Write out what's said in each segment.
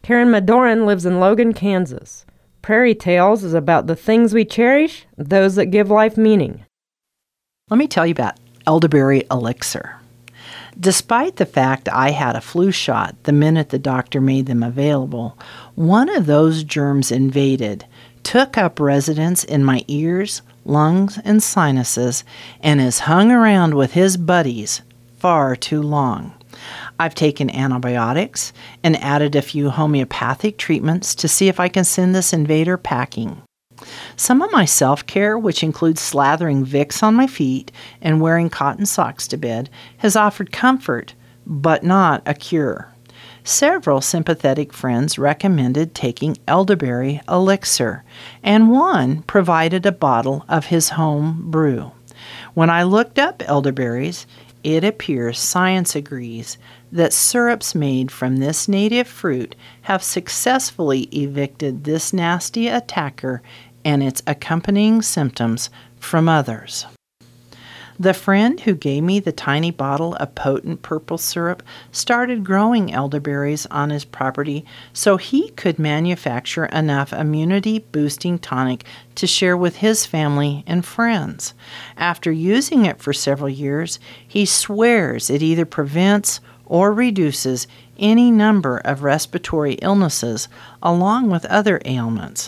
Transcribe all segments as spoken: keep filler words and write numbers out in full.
Karen Madoran lives in Logan, Kansas. Prairie Tales is about the things we cherish, those that give life meaning. Let me tell you about elderberry elixir. Despite the fact I had a flu shot the minute the doctor made them available, one of those germs invaded, took up residence in my ears, lungs, and sinuses, and has hung around with his buddies far too long. I've taken antibiotics and added a few homeopathic treatments to see if I can send this invader packing. Some of my self-care, which includes slathering Vicks on my feet and wearing cotton socks to bed, has offered comfort, but not a cure. Several sympathetic friends recommended taking elderberry elixir, and one provided a bottle of his home brew. When I looked up elderberries, it appears science agrees that syrups made from this native fruit have successfully evicted this nasty attacker and its accompanying symptoms from others. The friend who gave me the tiny bottle of potent purple syrup started growing elderberries on his property so he could manufacture enough immunity-boosting tonic to share with his family and friends. After using it for several years, he swears it either prevents or reduces any number of respiratory illnesses along with other ailments.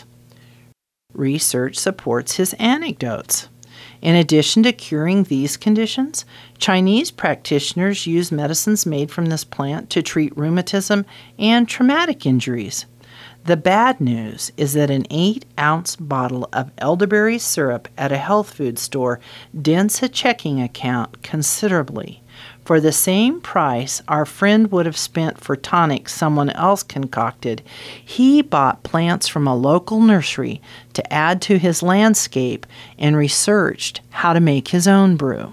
Research supports his anecdotes. In addition to curing these conditions, Chinese practitioners use medicines made from this plant to treat rheumatism and traumatic injuries. The bad news is that an eight-ounce bottle of elderberry syrup at a health food store dents a checking account considerably. For the same price our friend would have spent for tonic someone else concocted, he bought plants from a local nursery to add to his landscape and researched how to make his own brew.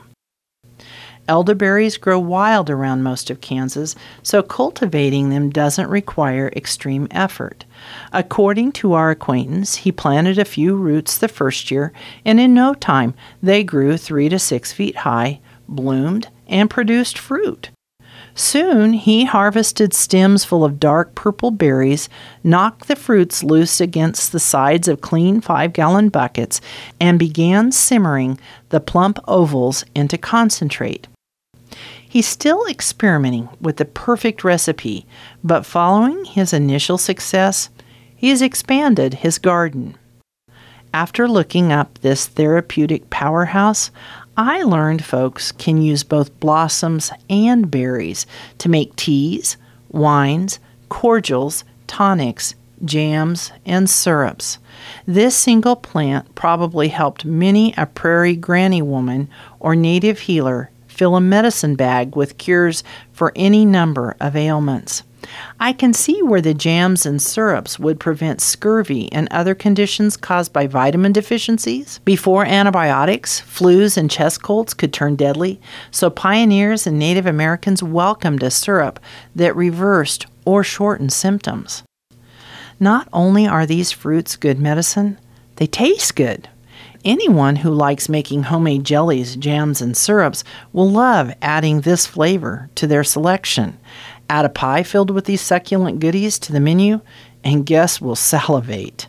Elderberries grow wild around most of Kansas, so cultivating them doesn't require extreme effort. According to our acquaintance, he planted a few roots the first year, and in no time they grew three to six feet high, bloomed, and produced fruit. Soon he harvested stems full of dark purple berries, knocked the fruits loose against the sides of clean five-gallon buckets, and began simmering the plump ovals into concentrate. He's still experimenting with the perfect recipe, but following his initial success, he has expanded his garden. After looking up this therapeutic powerhouse, I learned folks can use both blossoms and berries to make teas, wines, cordials, tonics, jams, and syrups. This single plant probably helped many a prairie granny woman or native healer fill a medicine bag with cures for any number of ailments. I can see where the jams and syrups would prevent scurvy and other conditions caused by vitamin deficiencies before antibiotics, flus, and chest colds could turn deadly, so pioneers and Native Americans welcomed a syrup that reversed or shortened symptoms. Not only are these fruits good medicine, they taste good. Anyone who likes making homemade jellies, jams, and syrups will love adding this flavor to their selection. Add a pie filled with these succulent goodies to the menu, and guests will salivate.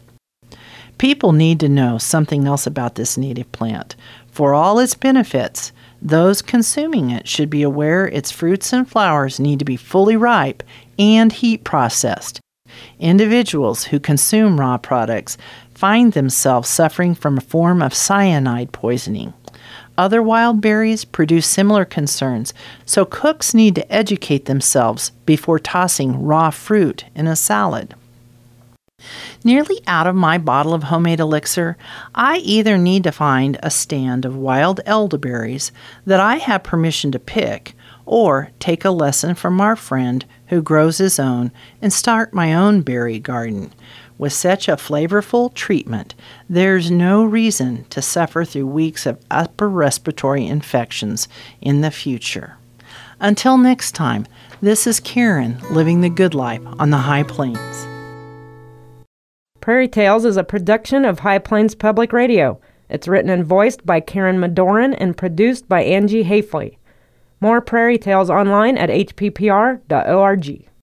People need to know something else about this native plant. For all its benefits, those consuming it should be aware its fruits and flowers need to be fully ripe and heat processed. Individuals who consume raw products find themselves suffering from a form of cyanide poisoning. Other wild berries produce similar concerns, so cooks need to educate themselves before tossing raw fruit in a salad. Nearly out of my bottle of homemade elixir, I either need to find a stand of wild elderberries that I have permission to pick, or take a lesson from our friend who grows his own and start my own berry garden. With such a flavorful treatment, there's no reason to suffer through weeks of upper respiratory infections in the future. Until next time, this is Karen living the good life on the High Plains. Prairie Tales is a production of High Plains Public Radio. It's written and voiced by Karen Madoran and produced by Angie Hafley. More Prairie Tales online at h p p r dot org.